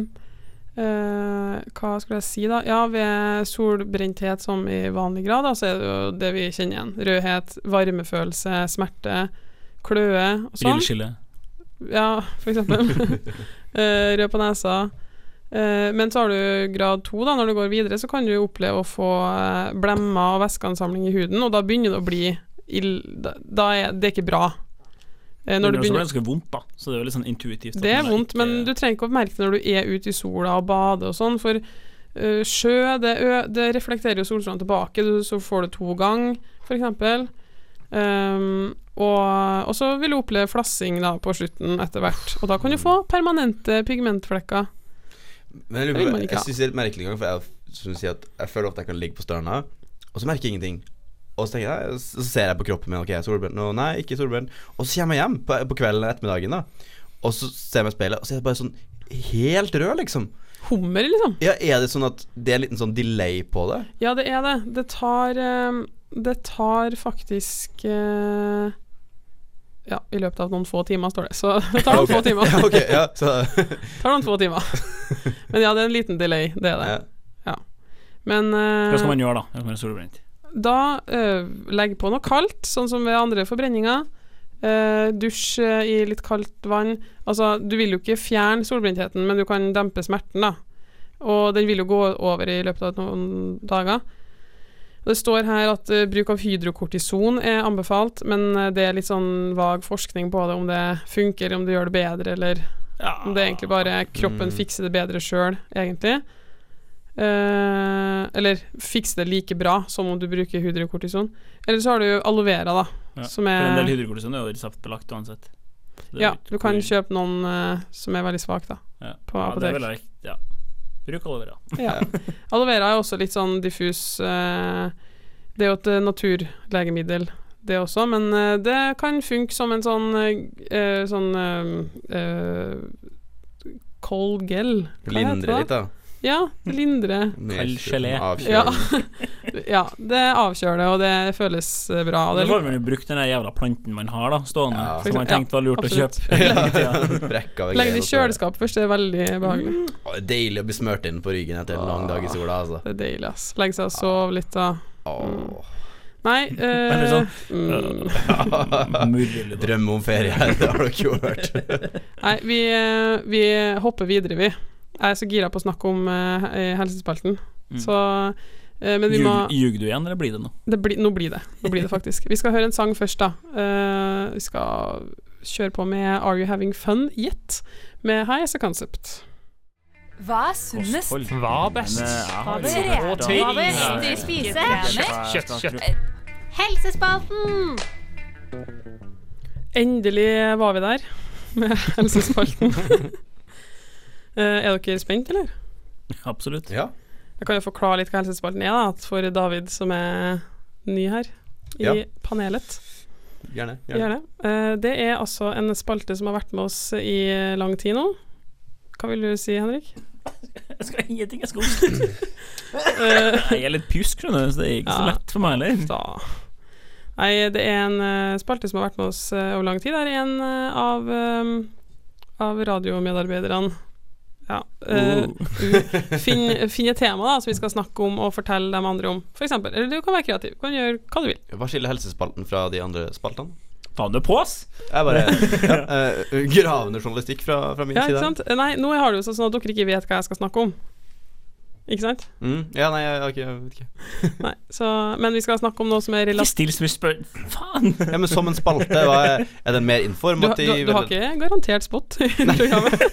Uh, hva skal jeg si da? Ja, ved solbrenthet som i vanlig grad da, så er det jo det vi kjenner igjen. Rødhet, varmefølelse, smerte, kløe og sånn. Brilleskille. Ja, for eksempel. uh, rød på nesa. Uh, men så har du grad to da, når du går videre så kan du oppleve å få uh, blemmer og væskeansamling i huden, og da begynner det å bli ill, da, da er det ikke bra. Eh, når det er begynner... ganske vondt da, så det er jo litt sånn intuitivt. Det er vondt, ikke... men du trenger ikke å merke det når du er ute i sola og bader og sånn, for uh, sjø, det, ø, det reflekterer jo solstrålen tilbake, du, så får du to ganger, for eksempel. Um, og, og så vil du oppleve flassing da på slutten etter hvert, og da kan du få permanente pigmentflekker. Men jeg, jeg, jeg synes det er litt merkelig gang, for jeg, som du sier at jeg føler ofte jeg kan ligge på stranda, og så merker jeg ingenting. Og så, jeg, så ser jeg på kroppen min, ok, solbrent, no, nei, ikke solbrent. Og så kommer jeg hjem på, på kvelden ettermiddagen da, og så ser jeg meg i speilet, og så er det bare sånn helt rød liksom. Hummer liksom. Ja, er det sånn at det er en liten sånn delay på det? Ja, det er det. Det tar, um, det tar faktisk uh, ja, i løpet av noen få timer står det, så det tar noen okay. få timer. Ja, ok, ja, så tar noen få timer. Men ja, det er en liten delay, det er det. Ja. Ja. Men uh, hva skal man gjøre da, når man er solbrent? Da uh, legg på noe kaldt, sånn som ved andre forbrenninger. Uh, dusj uh, i litt kaldt vann. Altså, du vil jo ikke fjerne solbrentheten, men du kan dempe smerten da. Og den vil jo gå over i løpet av noen dager. Det står her at uh, bruk av hydrokortison er anbefalt, men uh, det er litt sånn vag forskning på det, om det funker, om det gjør det bedre, eller ja. om det egentlig bare kroppen mm. fikser det bedre selv, egentlig. Uh, eller fikse det like bra som om du bruker hydrokortison. Eller så har du aloe vera da, ja, som er, for en del hydrokortison er jo reseptbelagt uansett. Ja, du kan kjøpe noen uh, som er veldig svak da, ja. på ja, apotek. Det er vel, ja. Bruk aloe vera. Ja. Aloe vera er også litt sånn diffus uh, det er jo et naturlegemiddel det også, men uh, det kan funke som en sånn uh, sånn uh, uh, cold gel. Lindre litt da. Ja, lindre. Kald gelé. Ja. Ja, det avkjøler, og det føles bra. Da får man jo brukt den jævla planten man har da, stående, ja. som man tenkte var lurt absolutt. Å kjøpe. Legg det i kjøleskap først, det er veldig behagelig. Mm. Det er deilig å bli smørt inn på ryggen etter en lang dag i sola, altså. Det er deilig, ass. Legg seg og sove litt da. Mm. Nei, uh, sånn, uh, drømme om ferie, det har du ikke hørt. Nei, vi, vi hopper videre, vi. Jeg er så gira på å snakke om uh, helsespalten. Mm. Så, uh, men vi må Ljug du igjen, eller blir det nå? Det bli, nå blir det, nå blir det faktisk. Vi skal høre en sang først, da. Uh, vi skal kjøre på med Are You Having Fun Yet? Med High As A Concept. Hva er sunnest? Hva er best? Hva er best i spise? Kjøtt, kjøtt. Helsespalten! Endelig var vi der med helsespalten. uh, er dere spent, eller? Absolutt. Ja. Jeg kan jo forklare litt hva helsespalten er, da, for David som er ny her i ja. panelet. Gjerne, gjerne. gjerne. Uh, det er altså en spalte som har vært med oss i lang tid nå. Hva vil du si, Henrik? Jeg skal ingenting, jeg skal huske. Jeg er litt pjusk, skjønner du, så det er ikke ja, så lett for meg heller. Da. Nei, det er en uh, spalte som har vært med oss uh, over lang tid. Det er en uh, av, um, av radiomedarbeiderne. Ja. Uh, finn, finn et tema da, som vi skal snakke om og fortelle dem andre om. For eksempel, eller du kan være kreativ, du kan gjøre hva du vil. Hva skiller helsespalten fra de andre spaltene? Faen, du på oss? Jeg bare ja, uh, gravende journalistikk fra, fra min ja, side. Ikke sant? Nei, nå har du jo sånn at dere ikke vet hva jeg skal snakke om. Ikke sant? Mm, ja, nei, jeg, okay, jeg vet ikke. Nei, så, men vi skal snakke om noe som er relat... Ikke still som vi spør. Faen! Ja, men som en spalte, hva er, er den mer informativ? Du, du, du har ikke garantert spot i programmet.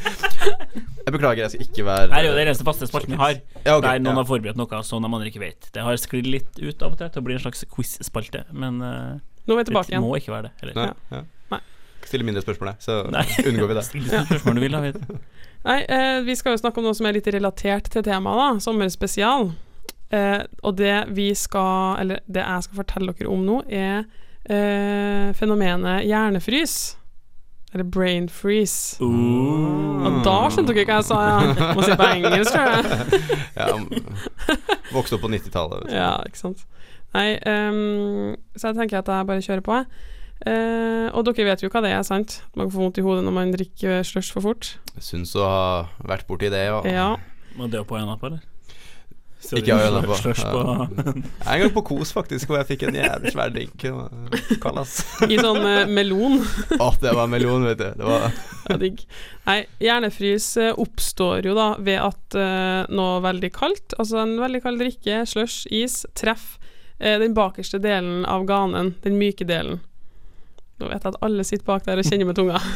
Jeg beklager, jeg skal ikke være... Nei, det er jo det eneste faste spalten vi har. Ja, okay, der noen ja. har forberedt noe som de andre ikke vet. Det har sklidd litt ut av og til til å bli en slags quiz-spalte, men... Uh, Nå er vi tilbake igjen. Det må ikke være det heller. Nei, ja. Ja. Stille mindre spørsmål, så Nei. Unngår vi det. Stille spørsmål du vil, da, vet. Nei, eh, vi skal jo snakke om noe som er litt relatert til temaet, da. Sommerspesial. Eh, og det vi skal, eller det jeg skal fortelle dere om nå, er eh, fenomenet hjernefrys. Eller brain freeze. Uh. Og da skjønte dere hva jeg sa, ja. Må si på engelsk, tror jeg. Ja, vokste opp på nittitallet. Ja, ikke sant. Nei, um, så jeg tenker at jeg bare kjører på. Uh, og dere vet jo hva det er, sant? Man får vondt i hodet når man drikker slush for fort. Jeg synes å ha vært borti det, ja. Ja. Må det på øynene på, eller? Så ikke ha øynene på. Slush på. Ja. En gang på Kos, faktisk, hvor jeg fikk en jævlig svær drink. Kallas. I sånn uh, melon. Å, oh, det var melon, vet du. Det var... ja, digg. Nei, hjernefrys uh, oppstår jo da ved at uh, noe veldig kaldt, altså en veldig kald drikke, slush, is, treff, den bakerste delen av ganen, den myke delen. Nå vet jeg at alle sitter bak der og kjenner med tunga.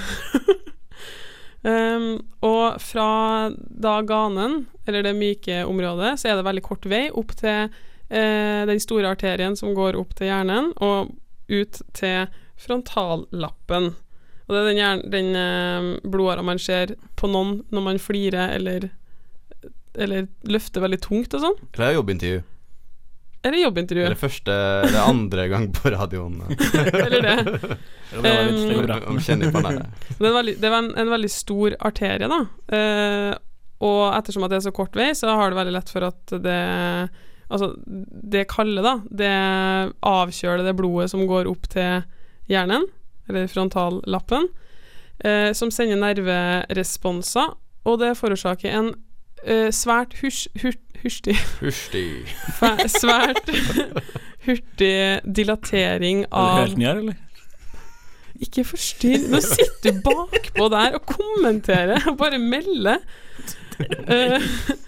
um, og fra da ganen, eller det myke området, så er det veldig kort vei opp til uh, den store arterien som går opp til hjernen, og ut til frontallappen. Og det er den, hjern- den uh, blodåra man ser på noen når man flirer eller, eller løfter veldig tungt og sånn. Eller jobbintervju. Eller jobbintervju. Eller første, eller andre gang på radioen. Eller det. um, Om kjenner på den her. Det, er veldig, det var en, en veldig stor arterie da. Uh, og ettersom at det er så kort vei, så har det veldig lett for at det, altså det kalde da, det avkjøler det blodet som går opp til hjernen, eller frontallappen, uh, som sender nerveresponser, og det forårsaker en uh, svært hus, hurt Hurtig. Hurtig. Svært hurtig dilatering av... Er du helt ny her, eller? Ikke forstyrr. Nå sitter du bakpå der og kommenterer og bare melder. Uh,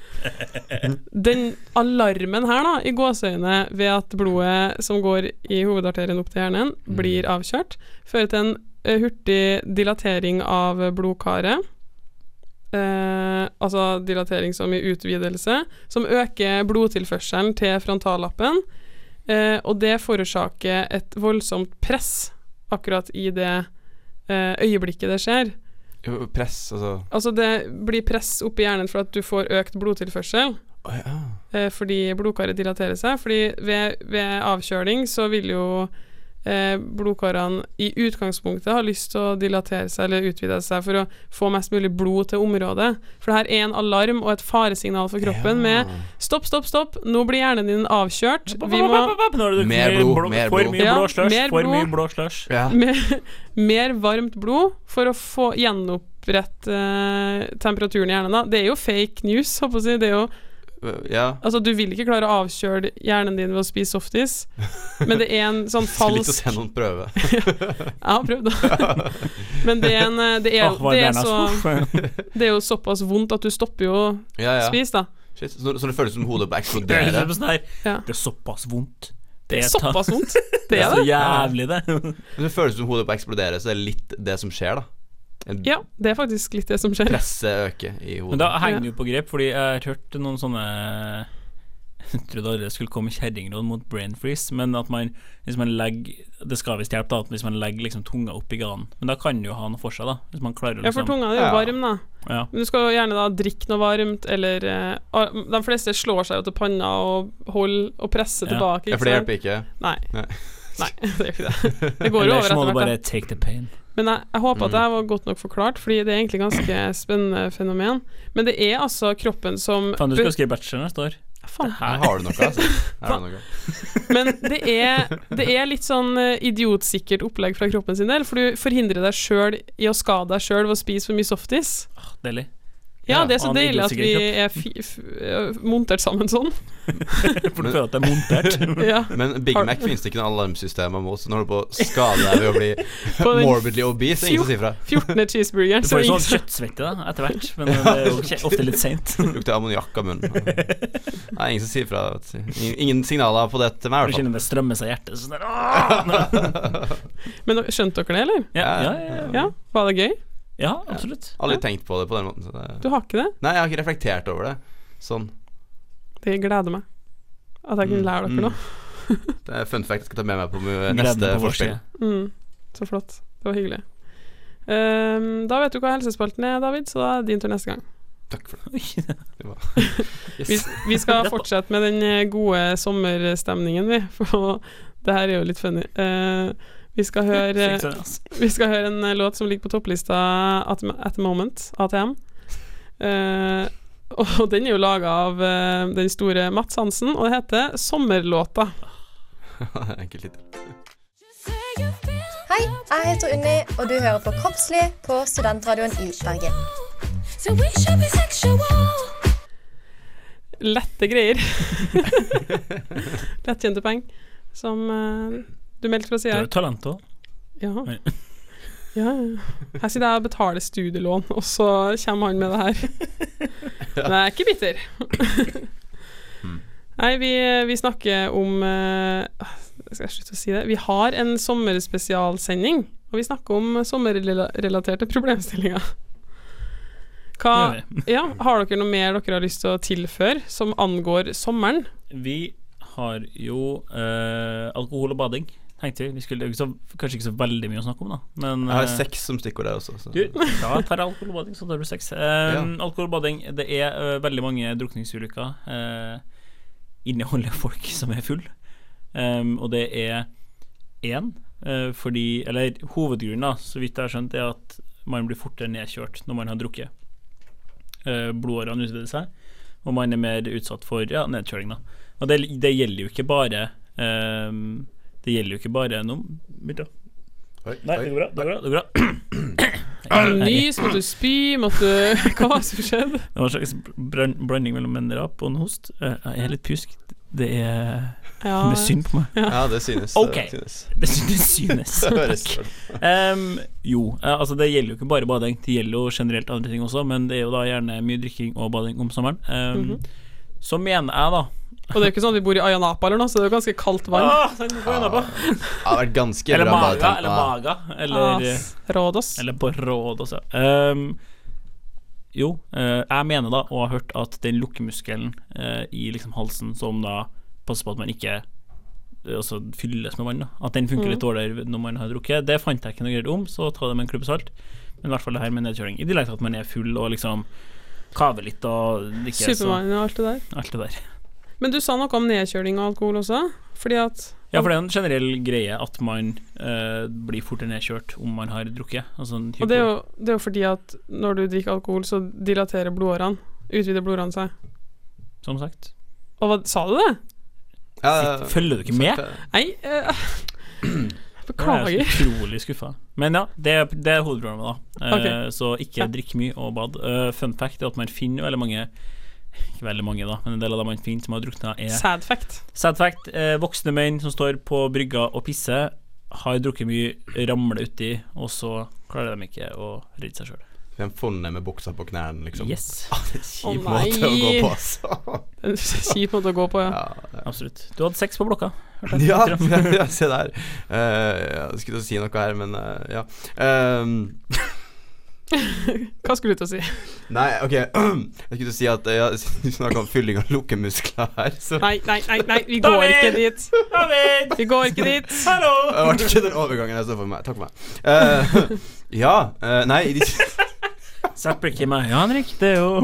den alarmen her da, i gåseøyne ved at blodet som går i hovedarterien opp til hjernen, blir avkjørt, fører til en uh, hurtig dilatering av blodkaret. Uh, altså dilatering som i utvidelse, som øker blodtilførselen til frontallappen, uh, og det forårsaker et voldsomt press akkurat i det uh, øyeblikket det skjer. Press, altså? Altså det blir press opp i hjernen for at du får økt blodtilførsel, oh, ja. uh, fordi blodkaret dilaterer seg, fordi ved, ved avkjøling så vil jo Eh, blodkarene i utgangspunktet har lyst til å dilatere seg eller utvide seg for å få mest mulig blod til området, for det her er en alarm og et faresignal for kroppen ja. med stopp, stopp, stopp, nå blir hjernen din avkjørt, vi må mer blod, mer blod for mye blå slush, ja, for mye blå slush ja. mer, mer varmt blod for å få gjenopprett eh, temperaturen i hjernen da. Det er jo fake news, håper jeg å si, det er jo Ja. Altså, du vil ikke klare å avkjøre hjernen din ved å spise softis, men det er en sånn falsk... Litt å se noen prøve. Jeg har prøvd da. Men det er en det er, oh, det, er så, det er jo såpass vondt at du stopper jo å ja, ja. spise da. Shit, så, så det føles som hodet på å eksplodere. Det er, sånn her, ja. det er såpass vondt. Det er såpass vondt. Det er, det er så jævlig det. Men det føles som hodet på å eksplodere, så det er litt det som skjer da. En ja, det er faktisk litt det som skjer. Presset øker i hodet. Men da henger du på grep, fordi jeg har hørt noen sånne jeg trodde det skulle komme kjerringråd mot brain freeze, men at man, hvis man legger, det skal visst hjelpe da, at hvis man legger liksom tunga opp i ganen, men da kan jo ha noe for seg da, hvis man klarer å liksom... Ja, for tunga er jo ja. varm da. Ja. Men du skal jo gjerne da drikke noe varmt, eller uh, de fleste slår seg jo til panna og holder og presser ja. tilbake. Ja, for det hjelper ikke. Nei. Nei. Nei, det gjør ikke det. Det går jo over etter hvert. Eller så må du bare take the pain. Men jeg, jeg håper at det var godt nok forklart, fordi det er egentlig ganske spennende fenomen. Men det er altså kroppen som... Faen, du skal skrive bachelor neste år. Faen. Her har du noe, altså. Her har du noe. Men det er, det er litt sånn idiotsikkert opplegg fra kroppen sin del, for du forhindrer deg selv i å skade deg selv ved å spise for mye softis. Oh, deilig. Ja, det er så deilig at vi er fi, f, montert sammen sånn. For du føler at det er montert. Ja. Men Big Mac finnes det ikke noen alarmsystemer mot, så når du på å skade deg ved å bli morbidly obese, ingen som sier fra. fjortende cheeseburger. Du får sånn kjøttsvette da, etter hvert, men det er jo ofte litt sent. Det lukter ammoniakk av munnen. Nei, ingen som sier fra. Ingen signaler på det til meg, i hvert fall. Du kjenner det strømme seg i hjertet sånn der. Men skjønte dere det, eller? Ja, ja, ja, ja. Var det gøy? Ja, absolutt. Aldri ja. tenkt på det på den måten så det... Du har ikke det? Nei, jeg har ikke reflektert over det. Sånn. Det gleder meg at jeg kunne lære dere mm. noe. Det er fun fact jeg skal ta med meg på neste forspill. Mm. Så flott. Det var hyggelig. um, Da vet du hva helsespalten er, David, så da er det din tur neste gang. Takk for det. det var... yes. vi, vi skal fortsette med den gode sommerstemningen, vi. For det her er jo litt funny. uh, Vi skal høre Vi skal høre en låt som ligger på topplista at, at the moment, A T M. Uh, og den er jo laget av uh, den store Mats Hansen, og det heter Sommerlåta. Enkelt litt. Hei, jeg heter Unni, og du hører på Kroppslig på Studentradioen i Bergen. Lette greier. Lettkjente penger som uh, du meldte fra siden her. Du har talent også. Ja. Ja. Her sitter jeg og betaler studielån, og så kommer han med det her. Men jeg er ikke bitter. Nei, vi, vi snakker om uh, skal jeg slutte å si det? Vi har en sommerspesialsending, og vi snakker om sommerrelaterte problemstillinger. Hva, ja, har dere noe mer dere har lyst til å tilføre som angår sommeren? Vi har jo uh, alkohol og bading. Tenkte vi, vi skulle ikke så, kanskje ikke så veldig mye å snakke om da, men jeg har sex som stikkord der også så. Du, ja, tar alkohol og bading, så tar du sex. um, ja. Alkohol og bading, det er uh, veldig mange drukningsulykker uh, inneholder folk som er full, um, og det er en uh, fordi, eller hovedgrunnen da, så vidt jeg har skjønt, er at man blir fortere nedkjørt når man har drukket. uh, blodårene utvider seg, og man er mer utsatt for ja, nedkjøring da, og det, det gjelder jo ikke bare um, det gjelder jo ikke bare noe Begynte Nei, det går bra, det går bra, det går bra. Nys, måtte du spy, måtte du Hva var det som skjedde? Det var en slags blanding mellom en rap og en host. Jeg er litt pjusk. Det er ja. Det er synd på meg. Ja, ja det synes Ok, det synes, det synes. Det synes. um, Jo, altså det gjelder jo ikke bare bading. Det gjelder jo generelt andre ting også, men det er jo da gjerne mye drikking og bading om sommeren. um, mm-hmm. Så mener jeg da og det er jo ikke sånn at vi bor i Ayanapa eller noe, så det er jo ganske kaldt vann. Åh, tenk på Ayanapa. Det har vært ganske eller bra Maga, eller Maga, eller ah, Rådås. Eller på Rådås, ja. Um, jo, uh, jeg mener da, og har hørt at den lukkemuskelen uh, i liksom halsen, som da passer på at man ikke altså, fylles med vann da, at den funker mm. litt dårligere når man har drukket, det fant jeg ikke noe greier om, så ta det med en klubb salt. Men i hvert fall det her med nedkjøring, i tillegg til at man er full og liksom kaver litt og ikke Supermann og alt det der. Alt det der. Men du sa noe om nedkjøling og alkohol også, fordi at ja, for det er en generell greie at man uh, blir fortere nedkjørt om man har drukket altså, og det er, jo, det er jo fordi at når du drikker alkohol så dilaterer blodårene, utvider blodårene seg som sagt. Og hva, sa du det? Ja, følger du ikke med? Nei uh, beklager. Jeg er så utrolig skuffet. Men ja, det, det er hovedproblemet da. uh, okay. Så ikke ja. drikk mye og bad. uh, Fun fact er at man finner veldig mange ikke veldig mange da, men en del av dem man finner som har druknet er Sad fact. Sad fact, eh, voksne menn som står på brygga og pisser, har drukket mye, ramler uti, og så klarer de ikke å redde seg selv. De har funnet med buksa på knærne, liksom. Yes. Ah, det er en kjip Å, måte å gå nei. på, altså. En kjip måte å gå på, ja. Ja, Absolutt. Du hadde sex på blokka. ja, ja, se der. Uh, jeg skulle til å si noe her, men uh, ja. Um, Hva skulle du til å si? nei, ok. Jeg skulle til å si at ja, du snakker om fylling av lukkemuskler her, så Nei, nei, nei, nei, vi går David! ikke dit. David! Vi går ikke dit. Hallo! Det var ikke den overgangen jeg så for meg. Takk for meg. Uh, ja, uh, nei de, Sett blikket i meg. Ja, Henrik, det er jo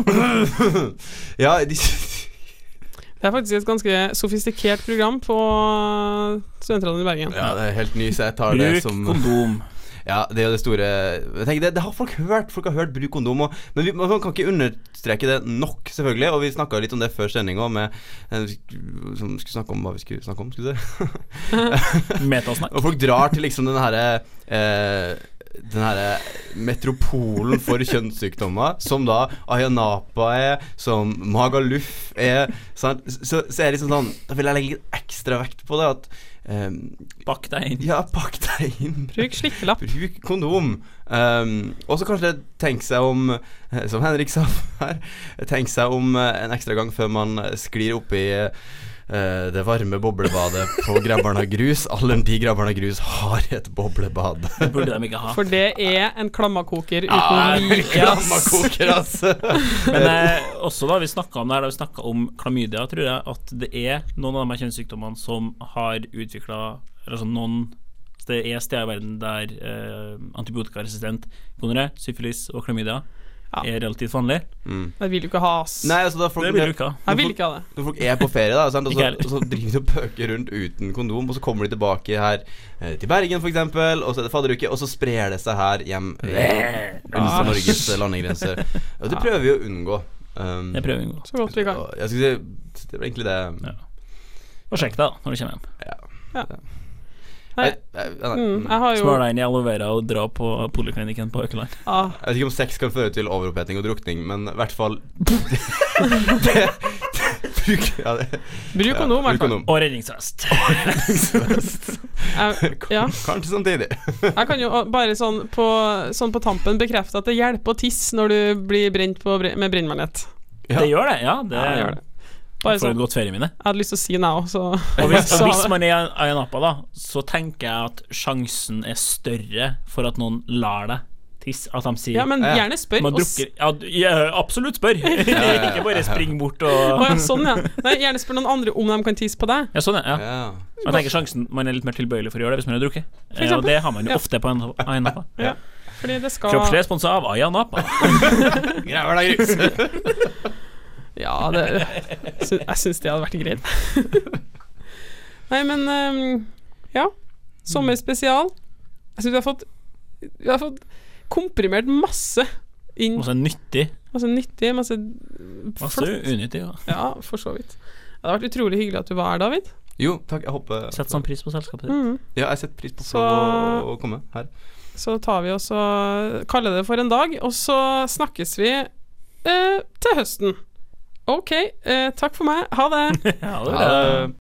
Ja, de Det er faktisk et ganske sofistikert program på Studentradioen i Bergen. Ja, det er helt ny, så jeg tar det Bruk som kondom. Ja, det er jo det store Jeg tenker, det, det har folk hørt. Folk har hørt bruk kondom og, men vi, man kan ikke understreke det nok, selvfølgelig. Og vi snakket litt om det før sending også, med en som skulle snakke om hva vi skulle snakke om, skulle det Metasnakk. Og folk drar til liksom den her eh, den her metropolen for kjønnssykdommer, som da Ayanapa er, som Magaluf er, sant? Så, så er det liksom sånn, da vil jeg legge litt ekstra vekt på det, at Um, Pakk deg inn. Ja, pakk deg inn. Bruk slikkelapp. Bruk kondom. Um, og så kanskje tenk seg om, som Henrik sa her, tenk seg om en ekstra gang før man sklir opp i uh, det varme boblebadet på Grabbarna Grus. Alle de Grabbarna Grus har et boblebad. Det burde de ikke ha. For det er en klammakoker uten Ja, like. klammakoker, altså. Men eh, også da vi snakket om det her, da vi snakket om klamydia, tror jeg at det er noen av de her kjønnssykdommene som har utviklet, eller sånn noen, det er steder i verden der eh, antibiotikaresistent gonoré, syfilis og klamydia Ja. er relativt vanlig. Mm. Jeg vil jo ikke ha ass. Nei, altså da folk, Det vil du ikke ha. Jeg vil ikke ha det. Når folk er på ferie da, sant? Og, Ikke så, heller. og så driver de og pøker rundt uten kondom, og så kommer de tilbake her eh, til Bergen for eksempel, og så er det fadderuke, og så sprer det seg her hjem eh, utenfor Norges landegrenser. Og det prøver vi å unngå. Um, Det prøver vi å unngå. Så godt vi kan. og jeg skal si, det var egentlig det. Ja. Og sjekk deg da, når du kommer hjem. Ja. Ja. Nei, Nei. nei, nei, Mm, jeg har jo Smør deg inn i aloe vera og dra på poliklinikken på Økeland. ah, Jeg vet ikke om sex kan føre til overoppheting og drukning, men i hvert fall det, bruk, ja, det, Bruk ja, kondom, i hvert fall. kondom. Og redningsvest. Jeg, ja. Kanskje samtidig. Jeg kan jo bare sånn på, sånn på tampen bekrefte at det hjelper å tisse når du blir brent på, bre- med brennmanet. Ja. Det gjør det, ja. Det, Ja, det gjør det. Bare For sånn. et godt ferieminne. Jeg hadde lyst til å si now, så Og hvis, sa og hvis det. man er i Ayanapa da, så tenker jeg at sjansen er større for at noen lar deg tisse. At de sier Ja, men Ja. gjerne spør man oss. drukker, ja, d- ja, absolutt spør. ja, ja. Ikke bare spring bort og Å ja, sånn ja. Nei, gjerne spør noen andre om de kan tisse på deg. Ja, sånn ja, ja. Ja. Jeg tenker sjansen man er litt mer tilbøyelig for å gjøre det hvis man har drukket. Eh, og eksempel. det har man jo Ja. ofte på en- Ayanapa. Ja. Fordi det skal Kroppslig er sponset av Ayanapa. Graver deg grus. Ja, det sy- jeg syns det hadde vært greit. Nei, men ehm, ja. Sommerspesial. Jeg syns vi har fått Vi har fått komprimert masse inn. Masse nyttig. Masse nyttig, masse Masse flott. unyttig. Ja. Ja, for så vidt. Det hadde vært utrolig hyggelig at du var her, David. Jo, takk, jeg håper Sett sånn pris på selskapet ditt. Mhm. Ja, jeg setter pris på Så- å, å komme her. Så tar vi oss og kaller det for en dag, og så snakkes vi eh, til høsten. Ok, eh, takk for meg. Ha det. Ja, det er Ha det. det.